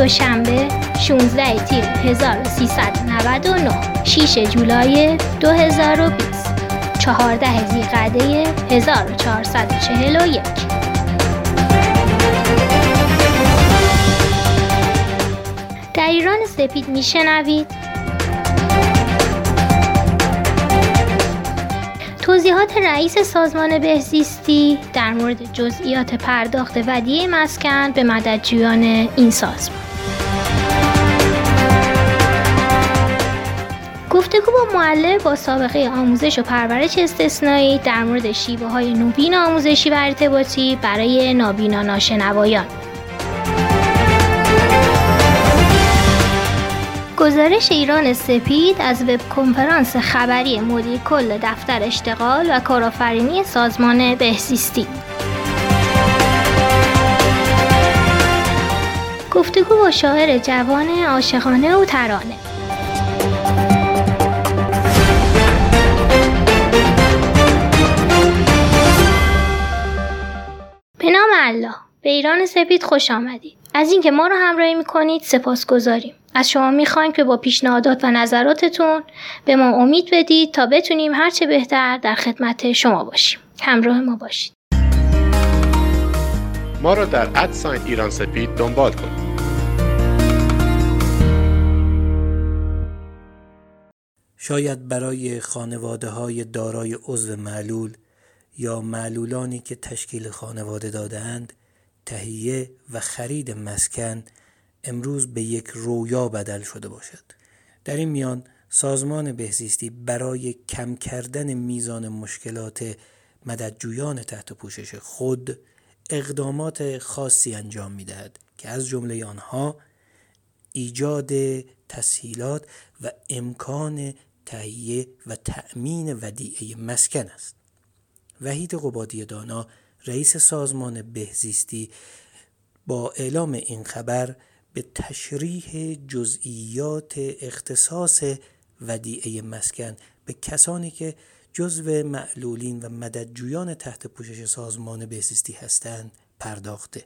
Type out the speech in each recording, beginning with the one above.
دوشنبه 16 تیر 1399 6 جولای 2020 14 ذی‌قعده 1441. در ایران سپید میشنوید توضیحات رئیس سازمان بهزیستی در مورد جزئیات پرداخت ودیعه مسکن به مددجویان این سازمان. گفتگو با معلم با سابقه آموزش و پرورش استثنایی در مورد شیوه‌های نوین آموزشی و ارتباطی برای نابینا ناشنوایان. گزارش ایران سپید از وب کنفرانس خبری مدیر کل دفتر اشتغال و کارآفرینی سازمان بهزیستی. گفتگو با شاعر جوان عاشقانه و ترانه. به نام الله، به ایران سپید خوش آمدید. از اینکه ما رو همراهی میکنید سپاسگزاریم. از شما میخوایم که با پیشنهادات و نظراتتون به ما امید بدید تا بتونیم هرچه بهتر در خدمت شما باشیم. همراه ما باشید. ما رو در ایران سپید دنبال کنید. شاید برای خانواده‌های دارای عضو معلول یا معلولانی که تشکیل خانواده داده‌اند، تهیه و خرید مسکن امروز به یک رویا بدل شده باشد. در این میان سازمان بهزیستی برای کم کردن میزان مشکلات مددجویان تحت پوشش خود اقدامات خاصی انجام می‌دهد که از جمله آنها ایجاد تسهیلات و امکان تهیه و تأمین ودیعه مسکن است. وحید قبادی دانا رئیس سازمان بهزیستی با اعلام این خبر به تشریح جزئیات اختصاص ودیعه مسکن به کسانی که جزو معلولین و مددجویان تحت پوشش سازمان بهزیستی هستند پرداخته.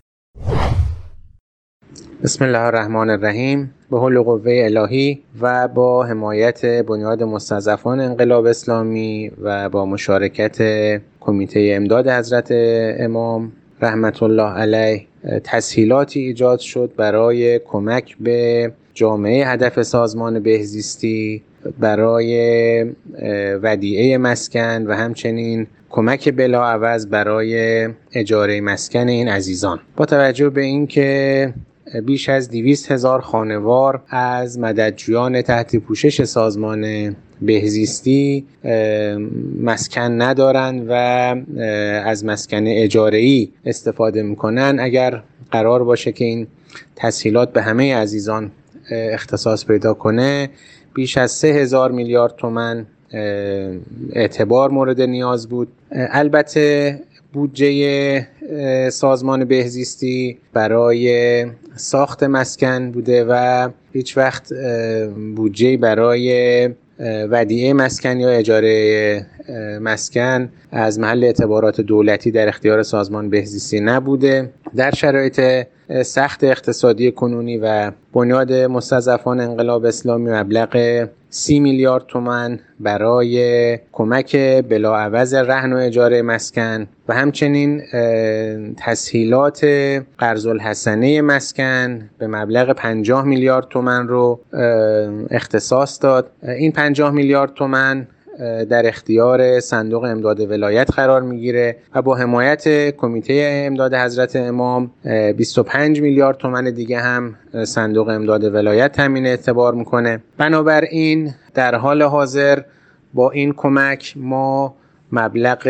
بسم الله الرحمن الرحیم. به حول و قوه الهی و با حمایت بنیاد مستضعفان انقلاب اسلامی و با مشارکت کمیته امداد حضرت امام رحمت الله علیه تسهیلاتی ایجاد شد برای کمک به جامعه هدف سازمان بهزیستی برای ودیعه مسکن و همچنین کمک بلاعوض برای اجاره مسکن این عزیزان. با توجه به اینکه بیش از 200,000 خانوار از مددجویان تحت پوشش سازمان بهزیستی مسکن ندارند و از مسکن اجاره‌ای استفاده میکنن، اگر قرار باشه که این تسهیلات به همه عزیزان اختصاص پیدا کنه، بیش از 3,000 میلیارد تومان اعتبار مورد نیاز بود. البته بودجه سازمان بهزیستی برای ساخت مسکن بوده و هیچ وقت بودجه برای ودیعه مسکن یا اجاره مسکن از محل اعتبارات دولتی در اختیار سازمان بهزیستی نبوده. در شرایط سخت اقتصادی کنونی و بنیاد مستضعفان انقلاب اسلامی مبلغ 30 میلیارد تومان برای کمک بلاعوض رهن و اجاره مسکن و همچنین تسهیلات قرض الحسنه مسکن به مبلغ 50 میلیارد تومان رو اختصاص داد. این 50 میلیارد تومان در اختیار صندوق امداد ولایت قرار میگیره و با حمایت کمیته امداد حضرت امام 25 میلیارد تومان دیگه هم صندوق امداد ولایت تامین اعتبار میکنه. بنابراین در حال حاضر با این کمک ما مبلغ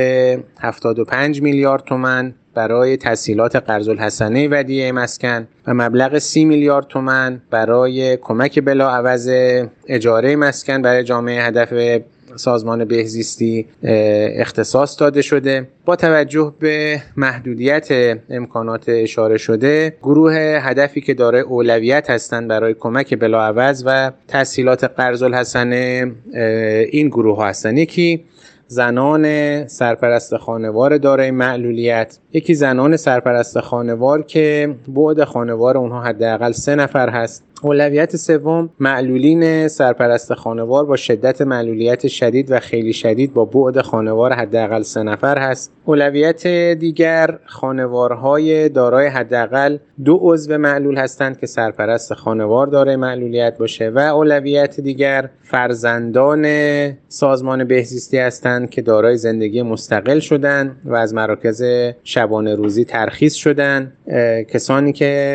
75 میلیارد تومان برای تسهیلات قرض الحسنه ودیعه مسکن و مبلغ 30 میلیارد تومان برای کمک بلاعوض اجاره مسکن برای جامعه هدف سازمان بهزیستی اختصاص داده شده. با توجه به محدودیت امکانات اشاره شده، گروه هدفی که دارای اولویت هستند برای کمک بلاعوض و تسهیلات قرض الحسنه این گروه ها هستند. یکی زنان سرپرست خانوار دارای معلولیت، یکی زنان سرپرست خانوار که بعد خانوار اونها حداقل 3 نفر هست. اولویت سوم معلولین سرپرست خانوار با شدت معلولیت شدید و خیلی شدید با بعد خانوار حداقل 3 نفر هست. اولویت دیگر خانوارهای دارای حداقل 2 عضو معلول هستند که سرپرست خانوار دارای معلولیت باشه و اولویت دیگر فرزندان سازمان بهزیستی هستند که دارای زندگی مستقل شدن و از مراکز شبانه روزی ترخیص شدن، کسانی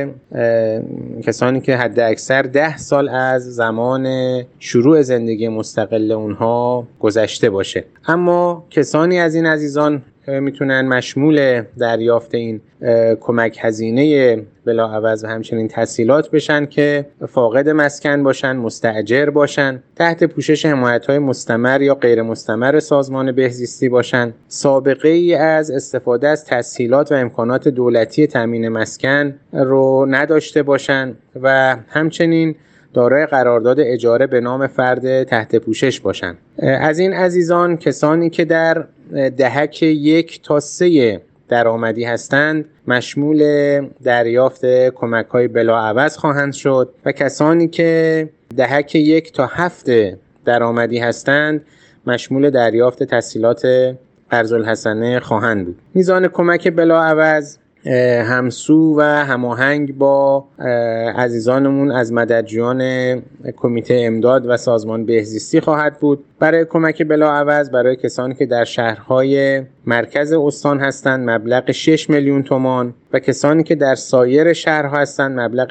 که حد اکثر 10 سال از زمان شروع زندگی مستقل اونها گذشته باشه. اما کسانی از این عزیزان میتونن مشمول دریافت این کمک هزینه بلاعوض و همچنین تسهیلات بشن که فاقد مسکن باشن، مستاجر باشن، تحت پوشش حمایت‌های مستمر یا غیر مستمر سازمان بهزیستی باشن، سابقه ای از استفاده از تسهیلات و امکانات دولتی تامین مسکن رو نداشته باشن و همچنین دارای قرارداد اجاره به نام فرد تحت پوشش باشند. از این عزیزان کسانی که در دهک 1 تا 3 درآمدی هستند مشمول دریافت کمک‌های بلاعوض خواهند شد و کسانی که دهک 1 تا 7 درآمدی هستند مشمول دریافت تسهیلات قرض‌الحسنه خواهند بود. میزان کمک بلاعوض همسو و هماهنگ با عزیزانمون از مددجویان کمیته امداد و سازمان بهزیستی خواهد بود. برای کمک بلاعوض برای کسانی که در شهرهای مرکز استان هستند مبلغ 6 میلیون تومان و کسانی که در سایر شهرها هستند مبلغ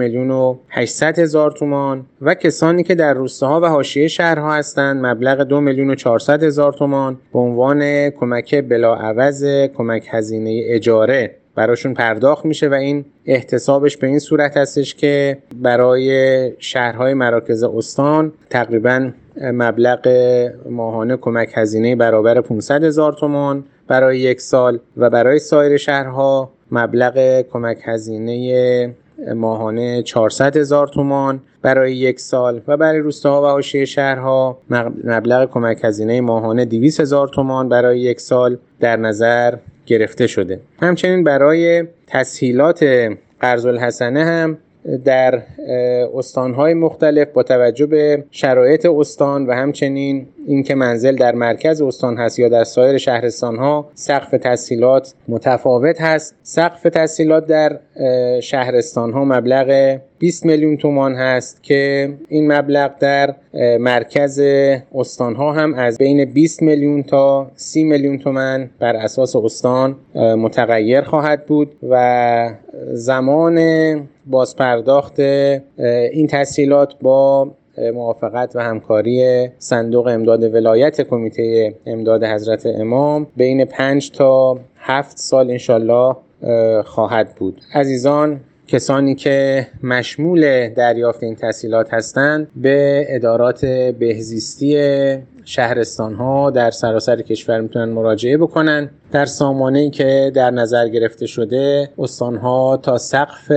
4,800,000 تومان و کسانی که در روستاها و حاشیه شهرها هستند مبلغ 2,400,000 تومان به عنوان کمک بلاعوض کمک هزینه اجاره براشون پرداخت میشه و این احتسابش به این صورت هستش که برای شهرهای مراکز استان تقریباً مبلغ ماهانه کمک هزینه برابر 500,000 تومان برای 1 سال و برای سایر شهرها مبلغ کمک هزینه ماهانه 400,000 تومان برای 1 سال و برای روستاها و حاشیه شهرها مبلغ کمک هزینه ماهانه 200,000 تومان برای 1 سال در نظر گرفته شده. همچنین برای تسهیلات قرض‌الحسنه هم در استان‌های مختلف با توجه به شرایط استان و همچنین اینکه منزل در مرکز استان هست یا در سایر شهرستان‌ها سقف تسهیلات متفاوت هست. سقف تسهیلات در شهرستان‌ها مبلغ 20 میلیون تومان هست که این مبلغ در مرکز استان‌ها هم از بین 20 میلیون تا 30 میلیون تومان بر اساس استان متغیر خواهد بود و زمان بازپرداخت این تسهیلات با موافقت و همکاری صندوق امداد ولایت کمیته امداد حضرت امام بین 5 تا 7 سال انشالله خواهد بود. عزیزان، کسانی که مشمول دریافت این تسهیلات هستند به ادارات بهزیستی شهرستان‌ها در سراسر کشور میتونن مراجعه بکنن. در سامانه‌ای که در نظر گرفته شده استان‌ها تا سقف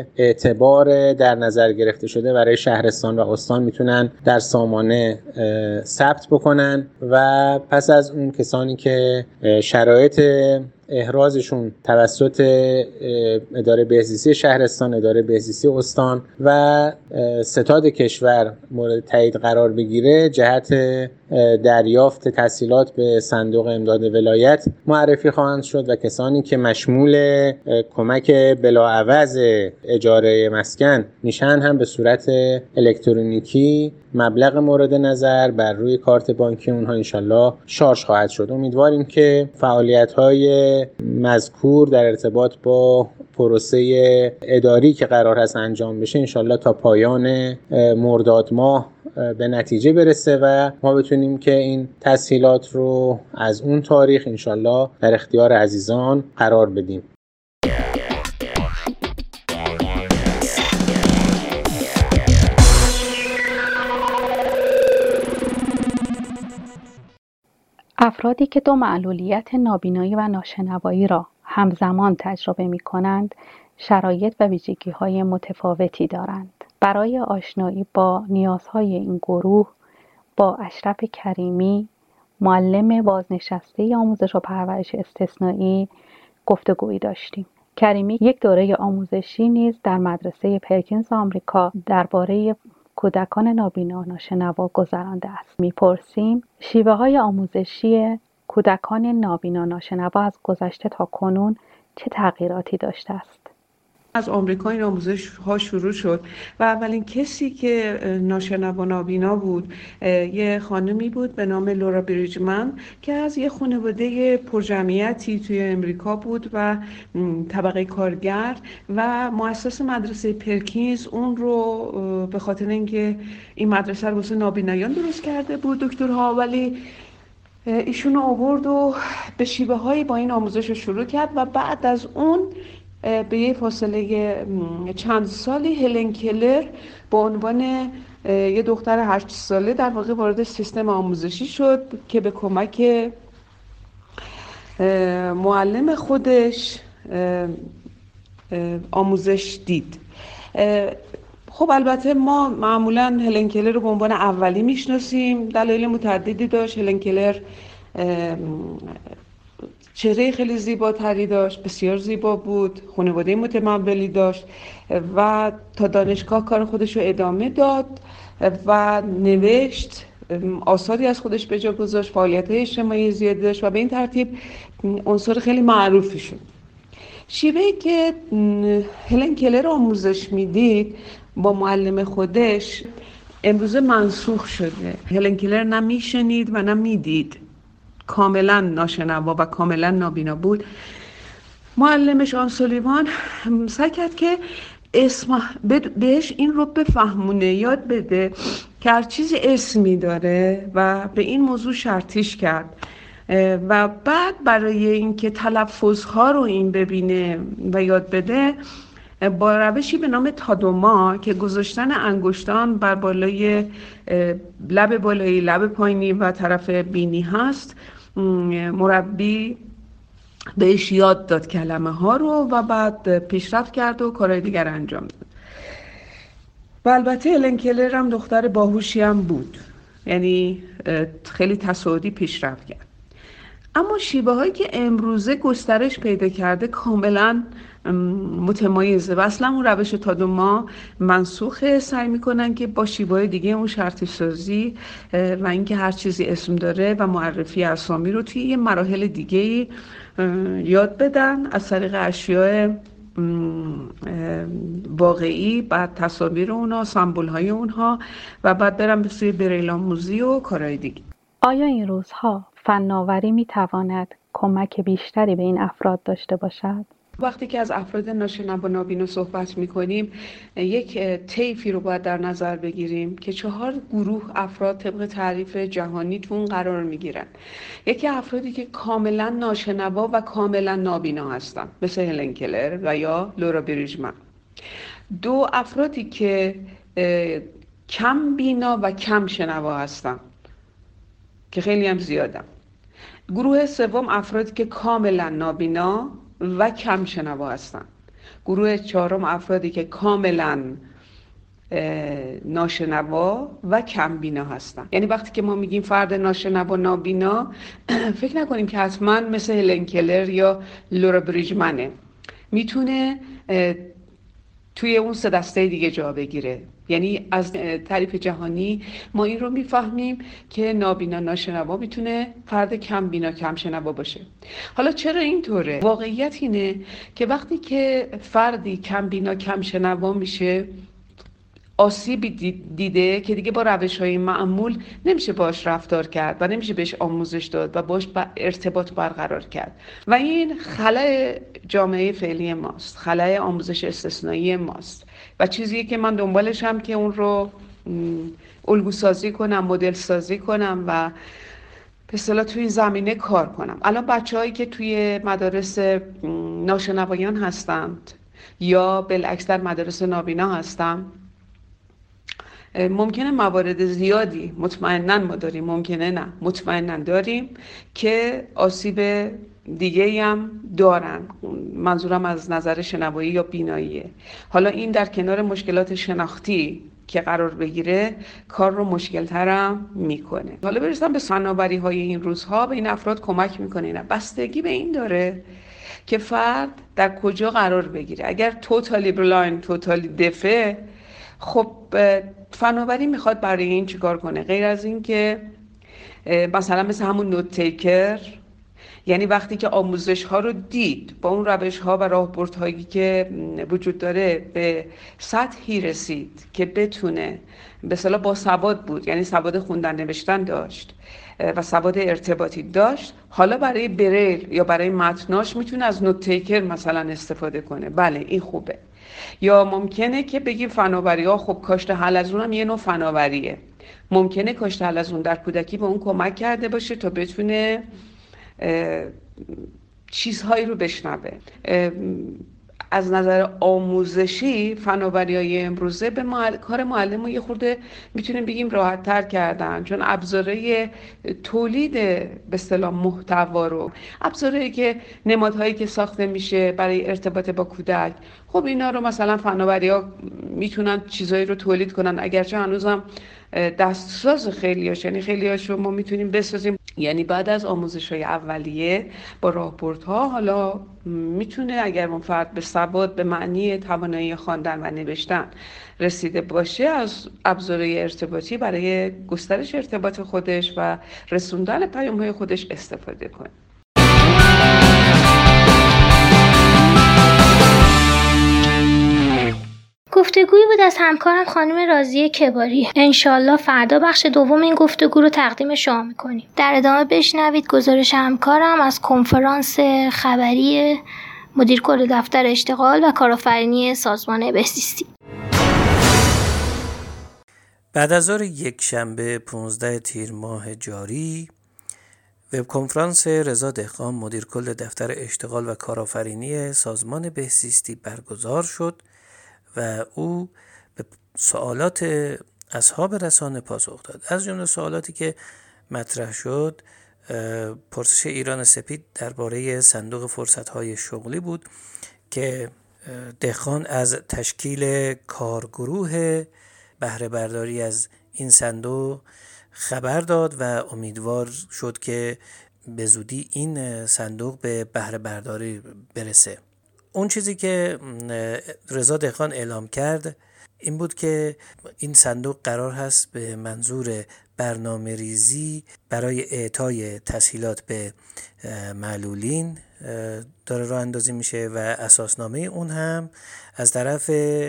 اعتبار در نظر گرفته شده برای شهرستان و استان میتونن در سامانه ثبت بکنن و پس از اون کسانی که شرایط احرازشون توسط اداره بهزیستی شهرستان، اداره بهزیستی استان و ستاد کشور مورد تایید قرار بگیره جهت دریافت تسهیلات به صندوق امداد ولایت معرفی خواهند شد و کسانی که مشمول کمک بلاعوض اجاره مسکن میشن هم به صورت الکترونیکی مبلغ مورد نظر بر روی کارت بانکی اونها انشالله شارژ خواهد شد. امیدواریم که فعالیت‌های مذکور در ارتباط با پروسه اداری که قرار هست انجام بشه انشالله تا پایان مرداد ماه به نتیجه برسه و ما بتونیم که این تسهیلات رو از اون تاریخ انشالله در اختیار عزیزان قرار بدیم. افرادی که 2 معلولیت نابینایی و ناشنوایی را همزمان تجربه می کنند شرایط و ویژگی‌های متفاوتی دارند. برای آشنایی با نیازهای این گروه با اشرف کریمی، معلم بازنشسته آموزش و پرورش استثنایی گفتگویی داشتیم. کریمی یک دوره آموزشی نیز در مدرسه پرکینز آمریکا درباره کودکان نابینا ناشنوا گذرانده است. میپرسیم شیوه‌های آموزشی کودکان نابینا ناشنوا از گذشته تا کنون چه تغییراتی داشته است؟ از آمریکا این آموزش ها شروع شد و اولین کسی که ناشنوا نابینا بود یه خانمی بود به نام لورا بریجمن که از یه خانواده پرجمعیتی توی امریکا بود و طبقه کارگر و مؤسس مدرسه پرکینز اون رو به خاطر اینکه این مدرسه رو واسه نابینایان درست کرده بود دکترها، ولی ایشون آورد و به شیوه هایی با این آموزش رو شروع کرد و بعد از اون به یه فاصله چند سالی هلن کلر به عنوان یه دختر 8 ساله در واقع وارد سیستم آموزشی شد که به کمک معلم خودش آموزش دید. خب البته ما معمولا هلن کلر رو به عنوان اولی میشناسیم. دلایل متعددی داشت. هلن کلر چهره خیلی زیباتری داشت، بسیار زیبا بود، خانواده متمولی داشت و تا دانشگاه کار خودش رو ادامه داد و نوشت، آثاری از خودش به جا گذاشت، فعالیت‌های اجتماعی زیادی داشت و به این ترتیب عنصر خیلی معروفی شد. شیوهی که هلن کلر آموزش میدید با معلم خودش امروزه منسوخ شده. هلن کلر نه میشنید و نه میدید، کاملا ناشنوا و کاملا نابینا بود. معلمش آن سولیوان سعی کرد که بهش این رو بفهمونه، یاد بده که هر چیزی اسمی داره و به این موضوع شرطیش کرد و بعد برای اینکه تلفظها رو این ببینه و یاد بده با روشی به نام تادوما که گذاشتن انگشتان بر بالای لب بالایی، لب پایینی و طرف بینی هست، مربی بهش یاد داد کلمه ها رو و بعد پیشرفت کرد و کارهای دیگر انجام داد. و البته هلن کلر هم دختر باهوشی هم بود، یعنی خیلی تصاعدی پیشرفت کرد. اما شیوه هایی که امروزه گسترش پیدا کرده کاملا متمایزه و اصلا اون روش تادوما منسوخه. سعی میکنن که با شیوه دیگه اون شرطی سازی و اینکه هر چیزی اسم داره و معرفی اسامی رو توی یه مراحل دیگه یاد بدن از طریق اشیاء واقعی، بعد تصاویر اونها، سمبول های اونها و بعد برن به سوی بریل آموزی و کارهای دیگه. آیا این روزها فناوری میتواند کمک بیشتری به این افراد داشته باشد؟ وقتی که از افراد ناشنوا نابینا صحبت میکنیم یک طیفی رو باید در نظر بگیریم که 4 گروه افراد طبق تعریف جهانی تو اون قرار میگیرن. یکی افرادی که کاملا ناشنوا و کاملا نابینا هستن مثل هلن کلر و یا لورا بریجمن. 2 افرادی که کم بینا و کم شنوا هستن که خیلی هم زیادن. گروه سوم افرادی که کاملا نابینا و کم شنوا هستن. گروه 4 افرادی که کاملا ناشنوا و کم بینا هستن. یعنی وقتی که ما میگیم فرد ناشنوا نابینا فکر نکنیم که حتما مثل هلن کلر یا لورا بریجمنه. میتونه توی اون 3 دسته دیگه جا بگیره. یعنی از تعریف جهانی ما این رو میفهمیم که نابینا ناشنوا میتونه فرد کم بینا کم شنوا باشه. حالا چرا اینطوره؟ واقعیت اینه که وقتی که فردی کم بینا کم شنوا میشه آسیبی دیده که دیگه با روش‌های معمول نمیشه باش رفتار کرد و نمیشه بهش آموزش داد و باش ارتباط برقرار کرد و این خلأ جامعه فعلی ماست، خلأ آموزش استثنایی ماست و چیزیه که من دنبالشم که اون رو الگو سازی کنم، مدل سازی کنم و به اصطلاح توی زمینه کار کنم. الان بچه‌هایی که توی مدارس ناشنوایان هستند یا بالعکس در مدارس نابینا هستند، ممکنه موارد زیادی مطمئناً ما داریم، ممکنه نه مطمئناً داریم که آسیب دیگه‌ای هم دارن. منظورم از نظر شنوایی یا بیناییه. حالا این در کنار مشکلات شناختی که قرار بگیره کار رو مشکل ترم میکنه. حالا برسم به فناوری های این روزها به این افراد کمک میکنه. نه، بستگی به این داره که فرد در کجا قرار بگیره. اگر توتالی بلایند، توتالی دفه، خب فناوری میخواد برای این چیکار کنه؟ غیر از این که مثلا مثل همون نوت تیکر، یعنی وقتی که آموزش ها رو دید، با اون روش ها و راهبردهایی که وجود داره به سطحی رسید که بتونه به اصطلاح با سواد بود، یعنی سواد خوندن نوشتن داشت و سواد ارتباطی داشت، حالا برای بریل یا برای متناش میتونه از نوت تیکر مثلا استفاده کنه. بله، این خوبه. یا ممکنه که بگیم فناوری ها، خب کاشت حلزون هم یه نوع فناوریه. ممکنه کاشت حلزون در کودکی به اون کمک کرده باشه تا بتونه چیزهایی رو بشنوه. از نظر آموزشی فناوری‌های امروزه به کار معلم رو یه خورده میتونیم بگیم راحت تر کردن، چون ابزاره تولید به اصطلاح محتوا رو، ابزارهایی که نمادهایی که ساخته میشه برای ارتباط با کودک، خب اینا رو مثلا فناوری‌ها میتونن چیزایی رو تولید کنن، اگرچه هنوزم دستساز خیلیاش، یعنی خیلیاش رو ما میتونیم بسازیم. یعنی بعد از آموزش‌های اولیه با راهبردها، حالا میتونه اگر اون فرد به سواد به معنی توانایی خواندن و نوشتن رسیده باشه، از ابزارهای ارتباطی برای گسترش ارتباط خودش و رسوندن پیام‌های خودش استفاده کنه. گفتگویی بود از همکارم خانم راضیه کباری. انشالله فردا بخش دوم این گفتگو رو تقدیم شما میکنیم. در ادامه بشنوید گزارش همکارم از کنفرانس خبری مدیر کل دفتر اشتغال و کارآفرینی سازمان بهزیستی. بعد از ظهر یکشنبه 15 تیر ماه جاری، وب کنفرانس رضا دهقان مدیر کل دفتر اشتغال و کارآفرینی سازمان بهزیستی برگزار شد و او به سوالات اصحاب رسانه پاسخ داد. از جمله سوالاتی که مطرح شد، پرسش ایران سپید درباره صندوق فرصت‌های شغلی بود که دهقان از تشکیل کارگروه بهره برداری از این صندوق خبر داد و امیدوار شد که به زودی این صندوق به بهره برداری برسه. اون چیزی که رضا دهقان اعلام کرد این بود که این صندوق قرار هست به منظور برنامه ریزی برای اعطای تسهیلات به معلولین داره راه اندازی میشه و اساسنامه اون هم از طرف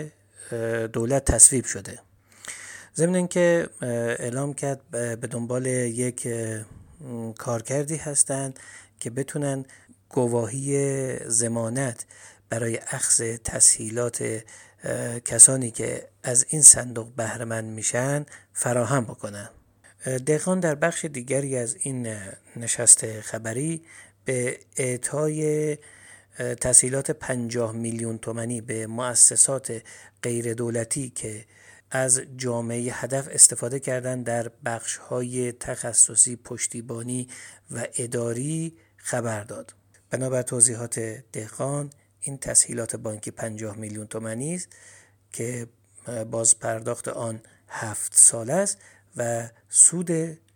دولت تصویب شده. ضمن اینکه اعلام کرد به دنبال یک کارکردی هستند که بتونن گواهی ضمانت برای اخذ تسهیلات کسانی که از این صندوق بهره مند میشن فراهم بکنن. دهقان در بخش دیگری از این نشست خبری به اعطای تسهیلات 50 میلیون تومانی به مؤسسات غیر دولتی که از جامعه هدف استفاده کردن در بخش‌های تخصصی، پشتیبانی و اداری خبر داد. بنابر توضیحات دهقان، این تسهیلات بانکی 50 میلیون تومانی است که باز پرداخت آن 7 ساله است و سود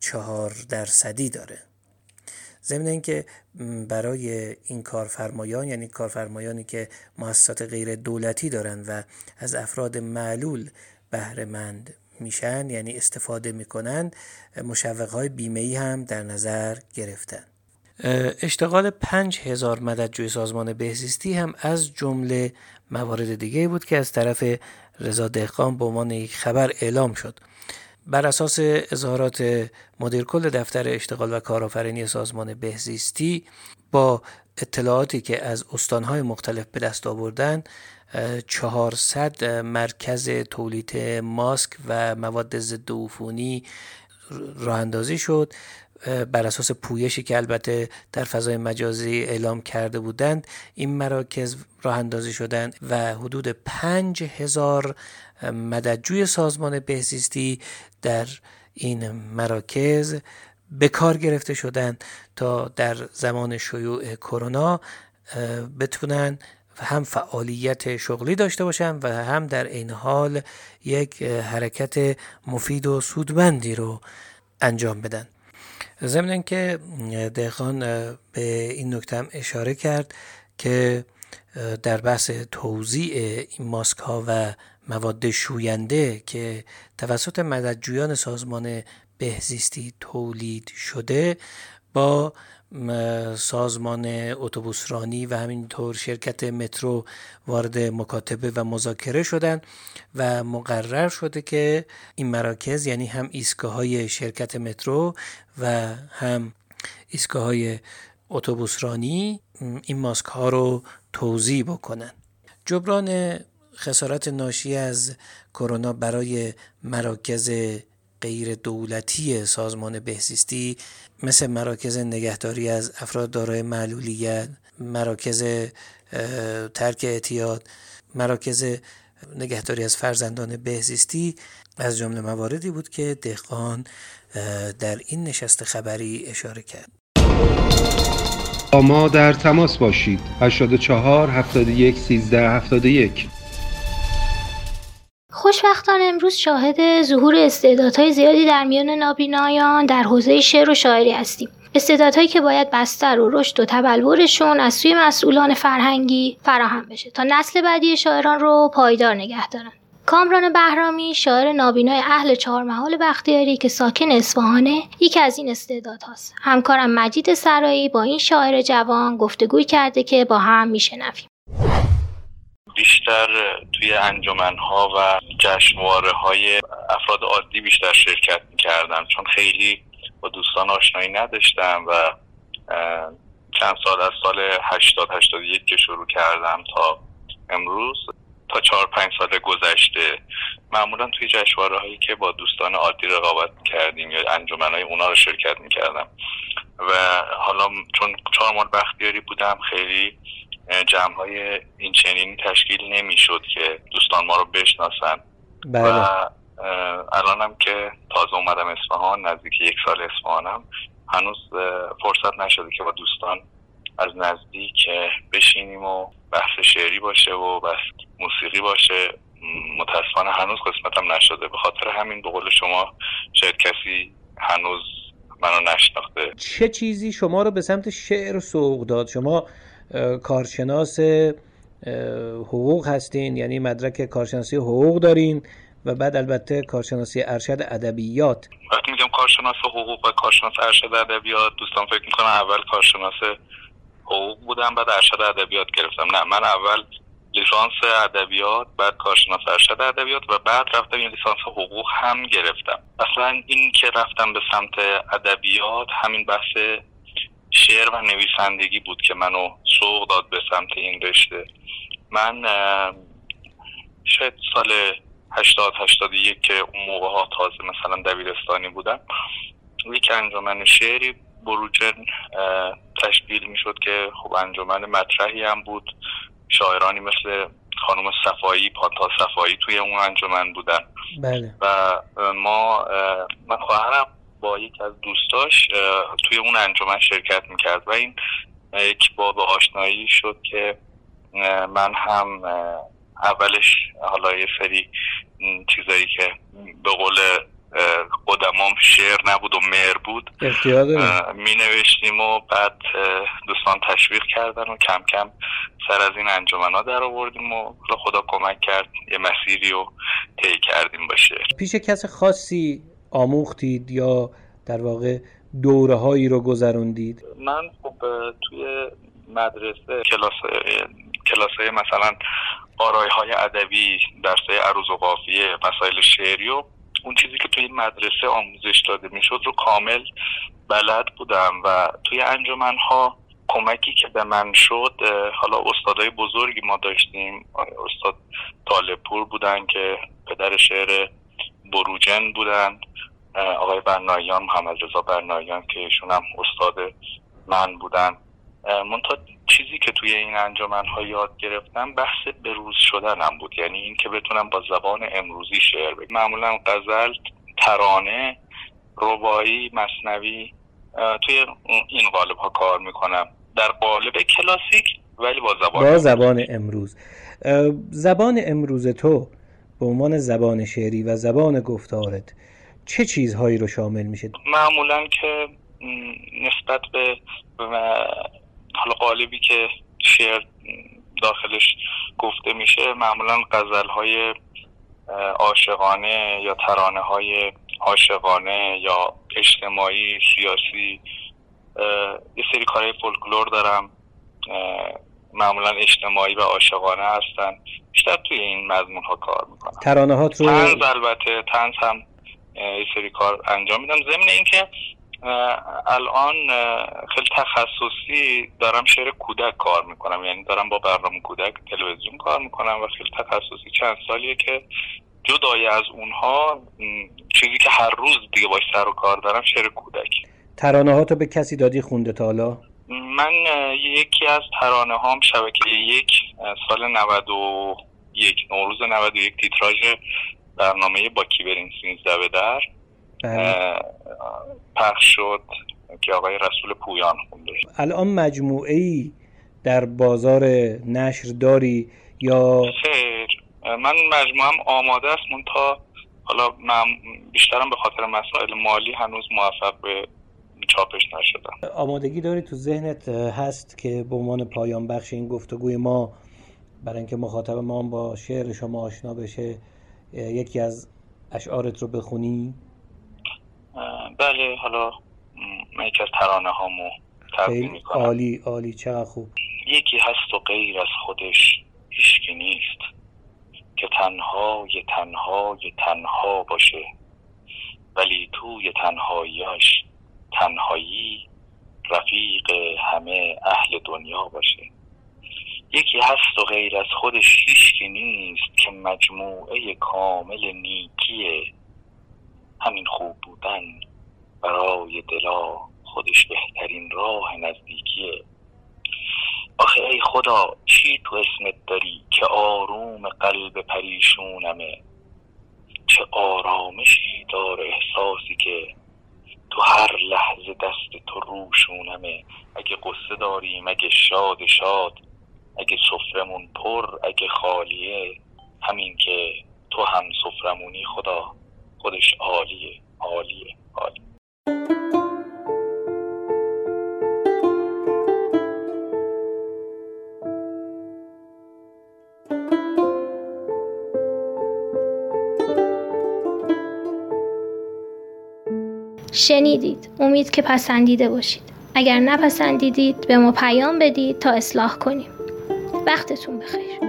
4% داره. ضمن اینکه برای این کارفرمایان، یعنی کارفرمایانی که مؤسسات غیر دولتی دارن و از افراد معلول بهره مند میشن، یعنی استفاده میکنن، مشوقهای بیمه‌ای هم در نظر گرفتن. اشتغال 5000 مددجوی سازمان بهزیستی هم از جمله موارد دیگه بود که از طرف رضا دهقان به عنوان یک خبر اعلام شد. بر اساس اظهارات مدیر کل دفتر اشتغال و کارآفرینی سازمان بهزیستی، با اطلاعاتی که از استانهای مختلف به دست آوردن، 400 مرکز تولید ماسک و مواد ضد عفونی راه اندازی شد. بر اساس پویشی که البته در فضای مجازی اعلام کرده بودند، این مراکز راه اندازی شدند و حدود 5000 مددجوی سازمان بهزیستی در این مراکز به کار گرفته شدند تا در زمان شیوع کرونا بتونن هم فعالیت شغلی داشته باشن و هم در این حال یک حرکت مفید و سودمندی رو انجام بدن. ضمن اینکه دهقان به این نکته هم اشاره کرد که در بحث توزیع این ماسک ها و مواد شوینده که توسط مددجویان سازمان بهزیستی تولید شده با سازمان اتوبوسرانی و همینطور شرکت مترو وارد مکاتبه و مذاکره شدن و مقرر شده که این مراکز، یعنی هم ایستگاه‌های شرکت مترو و هم ایستگاه‌های اتوبوسرانی، این ماسک ها رو توزیع بکنن. جبران خسارت ناشی از کرونا برای مراکز غیر دولتی سازمان بهزیستی مثل مراکز نگهداری از افراد دارای معلولیت، مراکز ترک اعتیاد، مراکز نگهداری از فرزندان بهزیستی از جمله مواردی بود که دهقان در این نشست خبری اشاره کرد. با ما در تماس باشید. 84 71 13 71. خوشبختانه امروز شاهد ظهور استعدادهای زیادی در میان نابینایان در حوزه شعر و شاعری هستیم. استعدادهایی که باید بستر و رشد و تبلورشون از سوی مسئولان فرهنگی فراهم بشه تا نسل بعدی شاعران رو پایدار نگه دارن. کامران بهرامی، شاعر نابینای اهل چهارمحال بختیاری که ساکن اصفهانه، یکی از این استعدادهاست. همکارم مجید سرایی با این شاعر جوان گفتگوی کرده که با هم میشنویم. بیشتر توی انجمن‌ها و جشنواره‌های افراد عادی بیشتر شرکت می‌کردم، چون خیلی با دوستان آشنایی نداشتم و چند سال از سال 80-81 که شروع کردم تا امروز، تا 4-5 سال گذشته معمولا توی جشنواره‌هایی که با دوستان عادی رقابت کردیم یا انجمن‌های اونا رو شرکت می‌کردم و حالا چون 4 ماه بختیاری بودم خیلی جمع‌های این چنینی تشکیل نمی‌شد که دوستان ما رو بشناسن. بله. و الانم که تازه اومدم اصفهان، نزدیک 1 سال اصفهانم، هنوز فرصت نشده که با دوستان از نزدیک بشینیم و بحث شعری باشه و بحث موسیقی باشه. متاسفانه هنوز قسمتم نشده. به خاطر همین به قول شما شاید کسی هنوز منو نشناخته. چه چیزی شما رو به سمت شعر سوق داد؟ شما کارشناس حقوق هستین، یعنی مدرک کارشناسی حقوق دارین و بعد البته کارشناسی ارشد ادبیات. وقتی میگم کارشناس حقوق و کارشناس ارشد ادبیات، دوستان فکر میکنن اول کارشناس حقوق بودم بعد ارشد ادبیات گرفتم. نه، من اول لیسانس ادبیات، بعد کارشناس ارشد ادبیات و بعد رفتم یه لیسانس حقوق هم گرفتم. اصلا این که رفتم به سمت ادبیات همین بحث شعر و نویسندگی بود که منو سوق داد به سمت این رشته. من شاید سال 80-81 که اون موقع ها تازه مثلا دبیرستانی بودم، یک انجمن شعری بروجن تشکیل می شد که خب انجمن مطرحی هم بود. شاعرانی مثل خانم صفایی، پانتا صفایی توی اون انجمن بودن. بله. و من خواهرم با یک از دوستاش توی اون انجمن شرکت میکرد و این یک باب آشنایی شد که من هم اولش حالا یه سری چیزایی که به قول قدمام شعر نبود و مهر بود می نوشتیم و بعد دوستان تشویق کردن و کم کم سر از این انجمنا در آوردیم و خدا کمک کرد یه مسیری رو طی کردیم با شعر. پیش کس خاصی آموختید یا در واقع دوره هایی رو گذروندید؟ من خب توی مدرسه کلاسای مثلا آرای های ادبی، درسای عروض و قافیه، مسائل شعری و اون چیزی که توی مدرسه آموزش داده میشد رو کامل بلد بودم و توی انجمن‌ها کمکی که به من شد، حالا استادای بزرگی ما داشتیم. استاد طالب‌پور بودن که پدر شعر بروجن بودن، آقای برنایان، محمد رضا برنایان که ایشون هم استاد من بودن. منتها چیزی که توی این انجمن‌ها یاد گرفتم بحث بروز شدنم بود، یعنی این که بتونم با زبان امروزی شعر بگم. معمولا غزل، ترانه، رباعی، مثنوی توی این قالب ها کار میکنم. در قالب کلاسیک ولی با زبان امروز. زبان امروز تو به عنوان زبان شعری و زبان گفتارت چه چیزهایی رو شامل میشه؟ معمولاً که نسبت به حالا قالبی که شعر داخلش گفته میشه، معمولاً غزل‌های عاشقانه یا ترانه‌های عاشقانه یا اجتماعی، سیاسی، یه سری کارهای فولکلور دارم معمولا اجتماعی و عاشقانه هستن، بیشتر توی این مضمون ها کار میکنم. ترانه‌هات رو طنز، البته طنز هم یه سری کار انجام میدم. ضمن این که الان خیلی تخصصی دارم شعر کودک کار میکنم، یعنی دارم با برنامه کودک تلویزیون کار میکنم و خیلی تخصصی چند سالیه که جدای از اونها چیزی که هر روز دیگه باش سر و کار دارم شعر کودک. ترانه‌هاتو به کسی دادی خونده تا حالا؟ من یکی از ترانه‌هام شبکه 1 سال 91 نوروز 91 تیتراژ برنامه با کی بریم 13 به در پخش شد که آقای رسول پویان خونده. الان مجموعه‌ای در بازار نشر داری یا؟ خیر، من مجموعه‌ام آماده است، منتها حالا من بیشترم به خاطر مسائل مالی هنوز موفق به چاپش نشدم. آمادگی داری تو ذهنت هست که به عنوان پایان بخش این گفتگوی ما، برای اینکه مخاطب ما با شعر شما آشنا بشه، یکی از اشعارت رو بخونی؟ بله، حالا من یکی از ترانه هامو تقدیم میکنم. عالی عالی، چقدر خوب. یکی هست و غیر از خودش هیچکی نیست، که تنها باشه، ولی توی تنهاییاش تنهایی رفیق همه اهل دنیا باشه. یکی هست و غیر از خودش هیچکی نیست، که مجموعه کامل نیکیه، همین خوب بودن برای دلا خودش بهترین راه نزدیکیه. آخه ای خدا چی تو اسمت داری که آروم قلب پریشونمه، چه آرامشی داره احساسی که تو هر لحظه دست تو روشونمه. اگه قصه داریم، اگه شاد، اگه سفرمون پر، اگه خالیه، همین که تو هم سفرمونی خدا خودش عالیه. شنیدید، امید که پسندیده باشید. اگر نپسندیدید به ما پیام بدید تا اصلاح کنیم. وقتتون بخیر.